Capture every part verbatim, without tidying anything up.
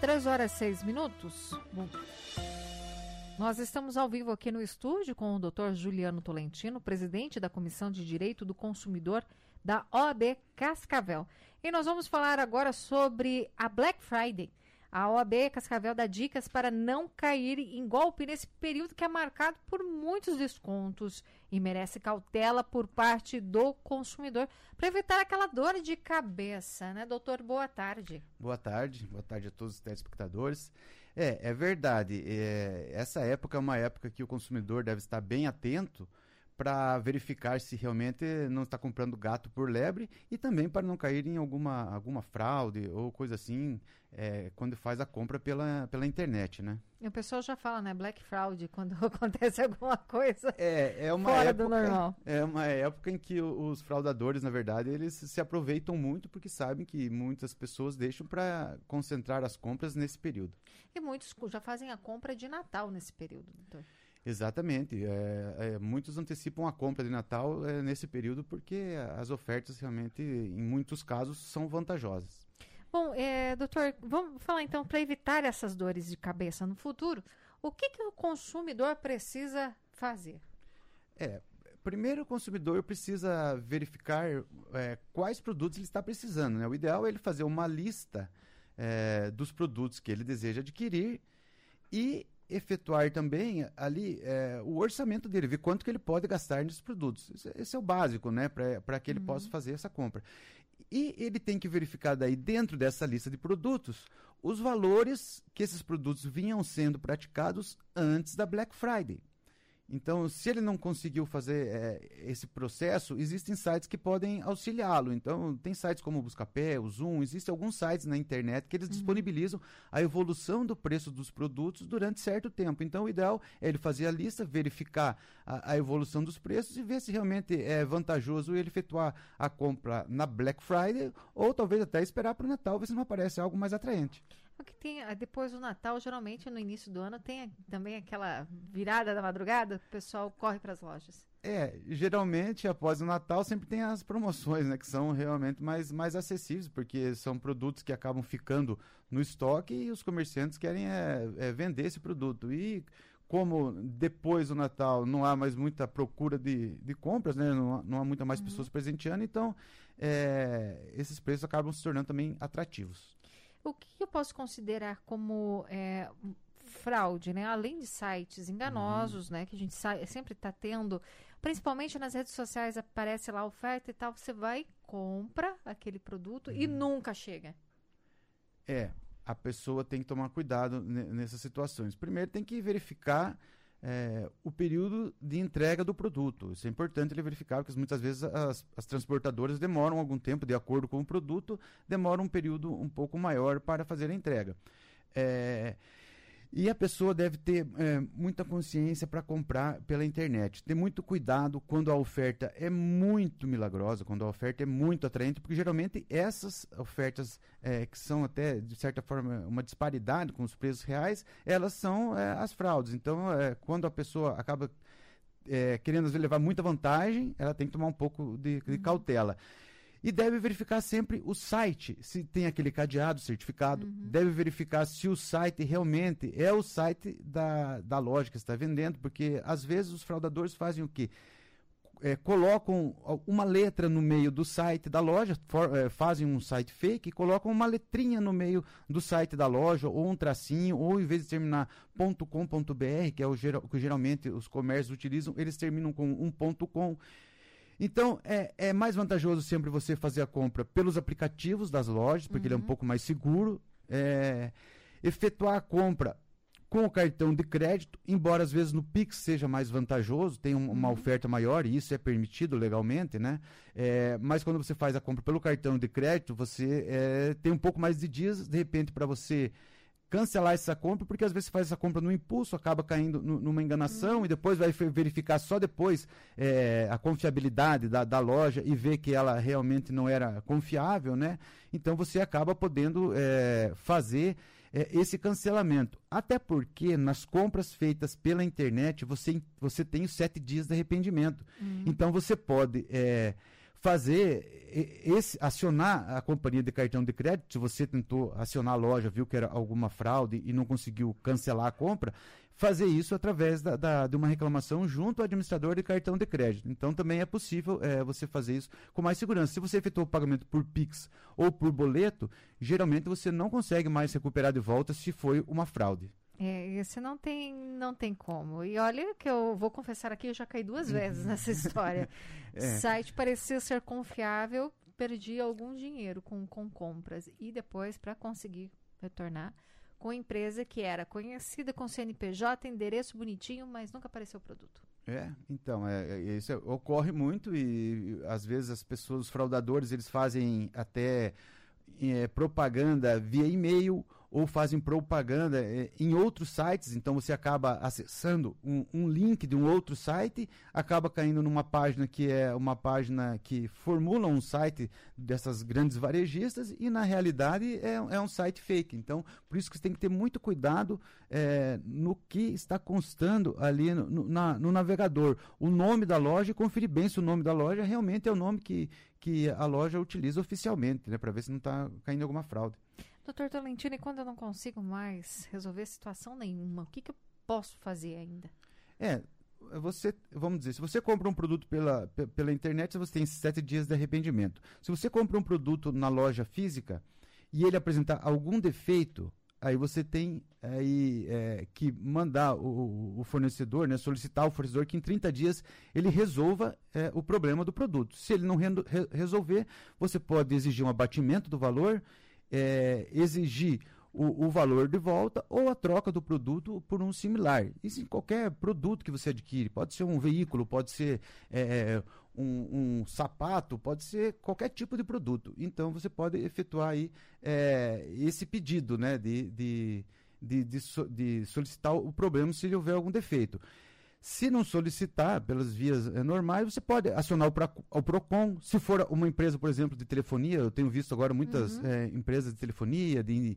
três horas e seis minutos. Bom, nós estamos ao vivo aqui no estúdio com o doutor Juliano Tolentino, presidente da Comissão de Direito do Consumidor da O A B Cascavel. E nós vamos falar agora sobre a Black Friday. A O A B Cascavel dá dicas para não cair em golpe nesse período que é marcado por muitos descontos e merece cautela por parte do consumidor para evitar aquela dor de cabeça, né, doutor? Boa tarde. Boa tarde, boa tarde a todos os telespectadores. É, é verdade, é, essa época é uma época que o consumidor deve estar bem atento para verificar se realmente não está comprando gato por lebre e também para não cair em alguma, alguma fraude ou coisa assim, é, quando faz a compra pela, pela internet, né? E o pessoal já fala, né, Black Fraud, quando acontece alguma coisa é, é uma fora época, do normal. É uma época em que os fraudadores, na verdade, eles se aproveitam muito porque sabem que muitas pessoas deixam para concentrar as compras nesse período. E muitos já fazem a compra de Natal nesse período, doutor. Exatamente. É, é, muitos antecipam a compra de Natal é, nesse período porque as ofertas realmente, em muitos casos, são vantajosas. Bom, é, doutor, vamos falar então, para evitar essas dores de cabeça no futuro, o que, que o consumidor precisa fazer? É, primeiro o consumidor precisa verificar é, quais produtos ele está precisando, né? O ideal é ele fazer uma lista é, dos produtos que ele deseja adquirir e efetuar também ali é, o orçamento dele, ver quanto que ele pode gastar nesses produtos. Esse, esse é o básico, né, para que ele uhum. possa fazer essa compra. E ele tem que verificar daí, dentro dessa lista de produtos, os valores que esses produtos vinham sendo praticados antes da Black Friday. Então, se ele não conseguiu fazer é, esse processo, existem sites que podem auxiliá-lo. Então, tem sites como o Buscapé, o Zoom, existem alguns sites na internet que eles uhum. disponibilizam a evolução do preço dos produtos durante certo tempo. Então, o ideal é ele fazer a lista, verificar a, a evolução dos preços e ver se realmente é vantajoso ele efetuar a compra na Black Friday ou talvez até esperar para o Natal, ver se não aparece algo mais atraente. Porque tem, depois do Natal, geralmente no início do ano, tem também aquela virada da madrugada, o pessoal corre para as lojas. É, geralmente após o Natal sempre tem as promoções, né, que são realmente mais, mais acessíveis, porque são produtos que acabam ficando no estoque e os comerciantes querem é, é, vender esse produto. E como depois do Natal não há mais muita procura de, de compras, né, não, não há muita mais uhum. pessoas presenteando, então é, esses preços acabam se tornando também atrativos. O que eu posso considerar como é, fraude, né? Além de sites enganosos, uhum. né? Que a gente sempre está tendo, principalmente nas redes sociais, aparece lá a oferta e tal, você vai, compra aquele produto uhum. e nunca chega. É, a pessoa tem que tomar cuidado nessas situações. Primeiro tem que verificar É, o período de entrega do produto. Isso é importante ele verificar, porque muitas vezes as, as transportadoras demoram algum tempo, de acordo com o produto, demoram um período um pouco maior para fazer a entrega. É, e a pessoa deve ter é, muita consciência para comprar pela internet. Ter muito cuidado quando a oferta é muito milagrosa, quando a oferta é muito atraente, porque geralmente essas ofertas é, que são até, de certa forma, uma disparidade com os preços reais, elas são é, as fraudes. Então, é, quando a pessoa acaba é, querendo às vezes, levar muita vantagem, ela tem que tomar um pouco de, de uhum. cautela. E deve verificar sempre o site, se tem aquele cadeado certificado. Uhum. Deve verificar se o site realmente é o site da, da loja que está vendendo, porque às vezes os fraudadores fazem o quê? É, colocam uma letra no meio do site da loja, for, é, fazem um site fake e colocam uma letrinha no meio do site da loja, ou um tracinho, ou em vez de terminar .com.br, que é o geral, que geralmente os comércios utilizam, eles terminam com um ponto .com. Então, é, é mais vantajoso sempre você fazer a compra pelos aplicativos das lojas, porque uhum. ele é um pouco mais seguro. É, efetuar a compra com o cartão de crédito, embora às vezes no Pix seja mais vantajoso, tem um, uma uhum. oferta maior, e isso é permitido legalmente, né? É, mas quando você faz a compra pelo cartão de crédito, você é, tem um pouco mais de dias, de repente, para você cancelar essa compra, porque às vezes você faz essa compra no impulso, acaba caindo no, numa enganação uhum. e depois vai verificar só depois é, a confiabilidade da, da loja e ver que ela realmente não era confiável, né? Então você acaba podendo é, fazer é, esse cancelamento. Até porque nas compras feitas pela internet você, você tem os sete dias de arrependimento. Uhum. Então você pode é, fazer esse, acionar a companhia de cartão de crédito, se você tentou acionar a loja, viu que era alguma fraude e não conseguiu cancelar a compra, fazer isso através da, da, de uma reclamação junto ao administrador de cartão de crédito. Então também é possível é, você fazer isso com mais segurança. Se você efetuou o pagamento por Pix ou por boleto, geralmente você não consegue mais recuperar de volta se foi uma fraude. É, esse não tem, não tem como. E olha que eu vou confessar aqui, eu já caí duas vezes nessa história. É. Site parecia ser confiável, perdi algum dinheiro com, com compras. E depois, para conseguir retornar, com empresa que era conhecida com C N P J, endereço bonitinho, mas nunca apareceu o produto. É, então, é, é, isso é, ocorre muito e, e às vezes as pessoas, os fraudadores, eles fazem até é, propaganda via e-mail ou fazem propaganda é, em outros sites, então você acaba acessando um, um link de um outro site, acaba caindo numa página que é uma página que formula um site dessas grandes varejistas e na realidade é, é um site fake. Então, por isso que você tem que ter muito cuidado é, no que está constando ali no, no, na, no navegador. O nome da loja, e conferir bem se o nome da loja realmente é o nome que, que a loja utiliza oficialmente, né, para ver se não está caindo alguma fraude. Doutor Tolentino, e quando eu não consigo mais resolver situação nenhuma, o que, que eu posso fazer ainda? É, você, vamos dizer, se você compra um produto pela, pela internet, você tem sete dias de arrependimento. Se você compra um produto na loja física e ele apresentar algum defeito, aí você tem aí, é, que mandar o, o fornecedor, né, solicitar o fornecedor que em trinta dias ele resolva é, o problema do produto. Se ele não re, re, resolver, você pode exigir um abatimento do valor, É, exigir o, o valor de volta ou a troca do produto por um similar. Isso em qualquer produto que você adquire. Pode ser um veículo, pode ser é, um, um sapato, pode ser qualquer tipo de produto. Então você pode efetuar aí, é, esse pedido, né, de, de, de, de, so, de solicitar o problema se houver algum defeito. Se não solicitar pelas vias é, normais, você pode acionar o, pra, o PROCON. Se for uma empresa, por exemplo, de telefonia, eu tenho visto agora muitas uhum. é, empresas de telefonia, de,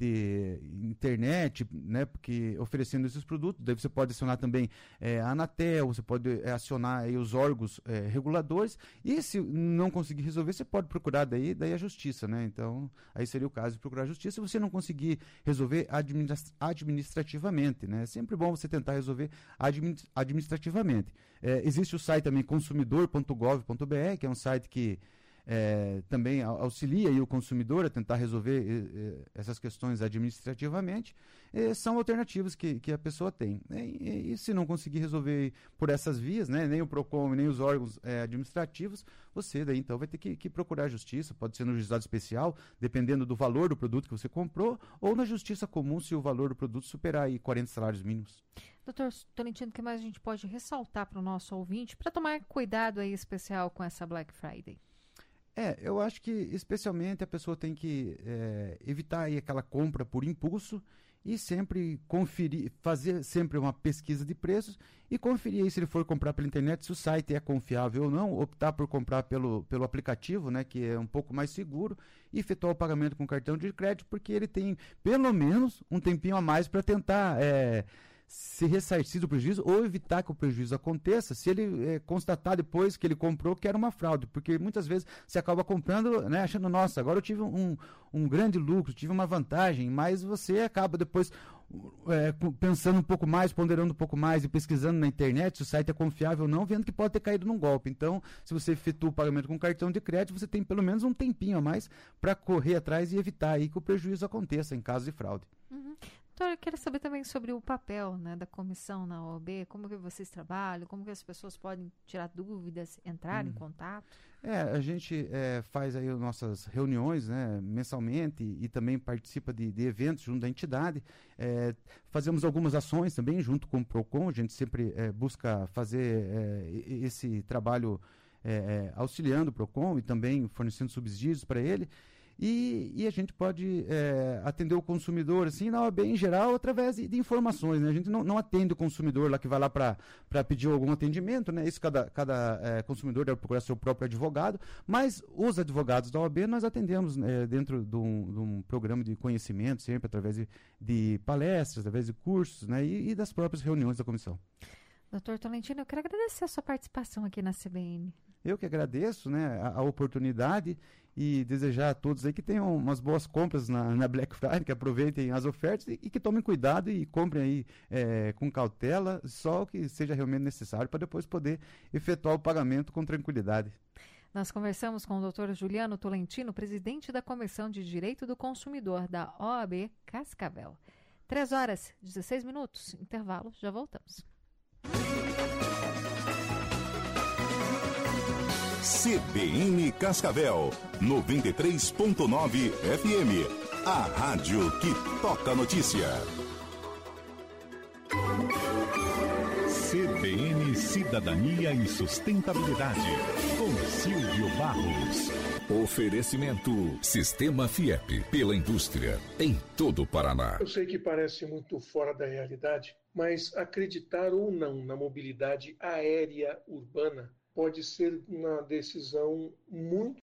de internet, né, porque oferecendo esses produtos. Daí você pode acionar também é, a Anatel, você pode é, acionar aí, os órgãos é, reguladores. E se não conseguir resolver, você pode procurar daí, daí a justiça, né? Então, aí seria o caso de procurar a justiça. Se você não conseguir resolver administra- administrativamente, né? É sempre bom você tentar resolver administrativamente. administrativamente. É, existe o site também consumidor ponto gov ponto br, que é um site que é, também auxilia aí o consumidor a tentar resolver é, é, essas questões administrativamente. É, são alternativas que, que a pessoa tem. Né? E, e se não conseguir resolver por essas vias, né, nem o PROCON, nem os órgãos é, administrativos, você daí então vai ter que, que procurar a justiça, pode ser no juizado especial, dependendo do valor do produto que você comprou, ou na justiça comum, se o valor do produto superar aí quarenta salários mínimos. Doutor Tolentino, o que mais a gente pode ressaltar para o nosso ouvinte para tomar cuidado aí especial com essa Black Friday? É, eu acho que especialmente a pessoa tem que é, evitar aí aquela compra por impulso e sempre conferir, fazer sempre uma pesquisa de preços e conferir aí se ele for comprar pela internet, se o site é confiável ou não, optar por comprar pelo, pelo aplicativo, né, que é um pouco mais seguro, e efetuar o pagamento com cartão de crédito, porque ele tem pelo menos um tempinho a mais para tentar é, se ressarcir do prejuízo ou evitar que o prejuízo aconteça se ele é, constatar depois que ele comprou que era uma fraude, porque muitas vezes você acaba comprando, né, achando, nossa, agora eu tive um, um grande lucro, tive uma vantagem, mas você acaba depois é, pensando um pouco mais, ponderando um pouco mais e pesquisando na internet se o site é confiável ou não, vendo que pode ter caído num golpe. Então, se você efetua o pagamento com cartão de crédito, você tem pelo menos um tempinho a mais para correr atrás e evitar aí que o prejuízo aconteça em caso de fraude. Uhum. Doutor, eu quero saber também sobre o papel, né, da comissão na O A B, como que vocês trabalham, como que as pessoas podem tirar dúvidas, entrar hum. em contato? É, a gente é, faz aí as nossas reuniões, né, mensalmente e, e também participa de, de eventos junto da entidade. É, fazemos algumas ações também junto com o PROCON, a gente sempre é, busca fazer é, esse trabalho é, é, auxiliando o PROCON e também fornecendo subsídios para ele. E, e a gente pode é, atender o consumidor, assim, na O A B em geral, através de, de informações, né? A gente não, não atende o consumidor lá que vai lá para pedir algum atendimento, né? Isso cada, cada é, consumidor deve procurar seu próprio advogado, mas os advogados da O A B nós atendemos é, dentro de um, de um programa de conhecimento, sempre através de, de palestras, através de cursos, né? E, e das próprias reuniões da comissão. Doutor Tolentino, eu quero agradecer a sua participação aqui na C B N. eu que agradeço, né, a, a oportunidade e desejar a todos aí que tenham umas boas compras na, na Black Friday, que aproveitem as ofertas e, e que tomem cuidado e comprem aí é, com cautela, só o que seja realmente necessário para depois poder efetuar o pagamento com tranquilidade. Nós conversamos com o doutor Juliano Tolentino, presidente da Comissão de Direito do Consumidor da O A B Cascavel. três horas e dezesseis minutos, intervalo, já voltamos. C B N Cascavel, noventa e três ponto nove F M, a rádio que toca notícia. C B N Cidadania e Sustentabilidade, com Silvio Barros. Oferecimento Sistema Fiep, pela indústria, em todo o Paraná. Eu sei que parece muito fora da realidade, mas acreditar ou não na mobilidade aérea urbana pode ser uma decisão muito